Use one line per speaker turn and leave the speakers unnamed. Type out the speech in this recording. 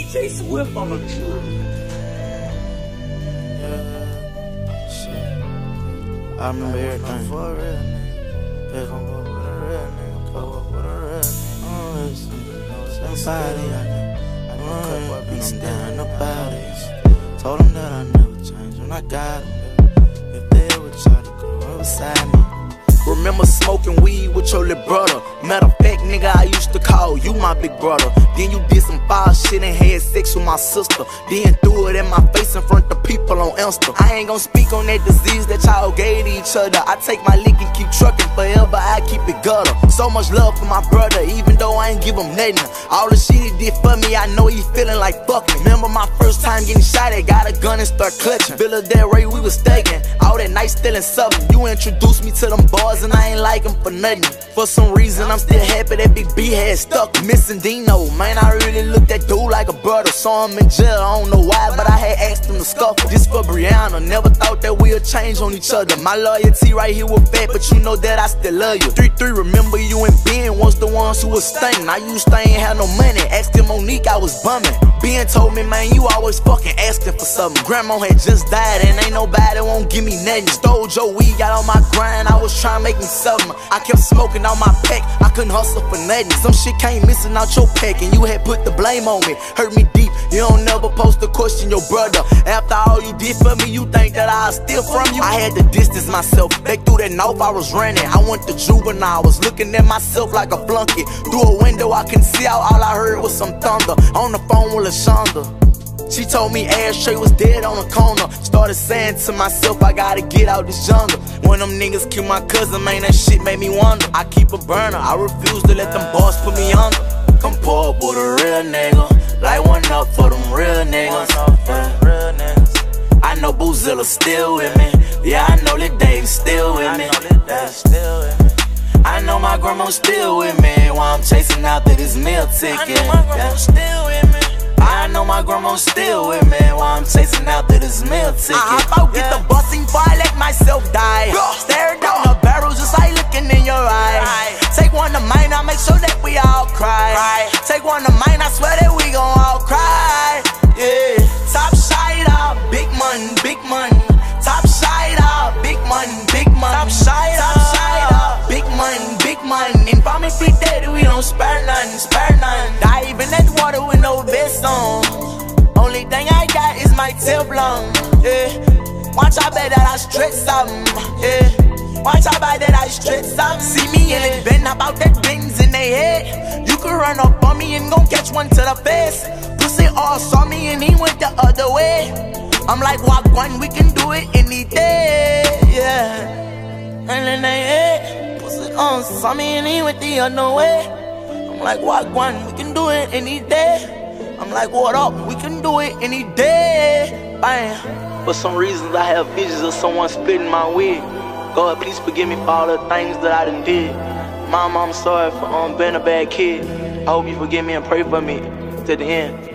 DJ Swift on the tour.
I remember everything. For a real nigga. Yeah, come up with a real nigga. Come up with a real nigga. Somebody I can beat them down about it. Told them that I never changed when I got them. If they ever try to grow up beside me.
Remember smoking weed with your little brother. Matter of fact, nigga, I used to call you my big brother. Then you did some foul shit and had sex with my sister. Then threw it in my face in front of people on Insta. I ain't gon' speak on that disease that y'all gave to each other. I take my lick and keep trucking forever, I keep it gutter. So much love for my brother, even though I ain't give him nothing. All the shit he did for me, I know he feeling like fuck me. Remember my first time getting shot at, got a gun and start clutching. Villa Del Rey, we was staking. All that night stealing something. You introduced me to them boys and I ain't like them for nothing. For some reason, I'm still happy that Big B had stuck. Missing Dino, man, I really looked that dude like a brother. Saw him in jail, I don't know why, but I had asked him to scuffle. This for Brianna, never thought that we'd change on each other. My loyalty right here was fat, but you know that I still love you. 3-3, remember you and Ben was the ones who was stunning. I used to ain't have no money, asked him Monique, I was bumming. Ben told me, man, you always fucking asking for something. Grandma had just died and ain't nobody won't give me nothing. Stole your weed, got on my grind, I was trying to make me something. I kept smoking on my pack, I couldn't hustle for nothing. Some shit came missing out your pack and you had put the blame on me. Hurt me deep, you don't never post to question your brother. After all you did for me, you think that I'll steal from you? I had to distance myself, back through that north I was running. I went to juvenile, I was looking at myself like a flunky. Through a window I couldn't see out, all I heard was some thunder. On the phone with LaShonda, she told me Ashtray was dead on the corner. Started saying to myself, I gotta get out this jungle. When them niggas killed my cousin, man, that shit made me wonder. I keep a burner, I refuse to let them boys put me under. Come pour up with a real nigga, light one up for them real niggas. I know Boozilla still with me, yeah, I know that Dave's still with me. I know my grandma's still with me while I'm chasing after this meal ticket. I know my grandma's still with me while I'm chasing after this meal ticket. I about get the busing before I let myself die. Stare down the barrel just like looking in your eye. Take one of mine, I'll make sure that we all cry. Take one of mine, I swear that we gon' all cry. Yeah, top side up, big money, big money. Top side up, big money, big money. Top side up, big money, big money. And for me, free daddy, we don't spare nothing, spare nothing. Dive in that water with no vest on. Only thing I got is my Teflon. Yeah, watch I bet that I stretch something. Yeah, watch I bet that I stretch something. See me in it, bend about that things in they head. You could run up on me and gon' catch one to the face. Pussy all saw me and he went the other way. I'm like, walk one, we can do it any day. Yeah, and then they hit. Pussy all saw me and he went the other way. I'm like, walk one, we can do it any day. I'm like, what up? We can do it any day. Bam. For some reasons, I have visions of someone spitting my wig. God, please forgive me for all the things that I done did. Mama, I'm sorry for being a bad kid. I hope you forgive me and pray for me to the end.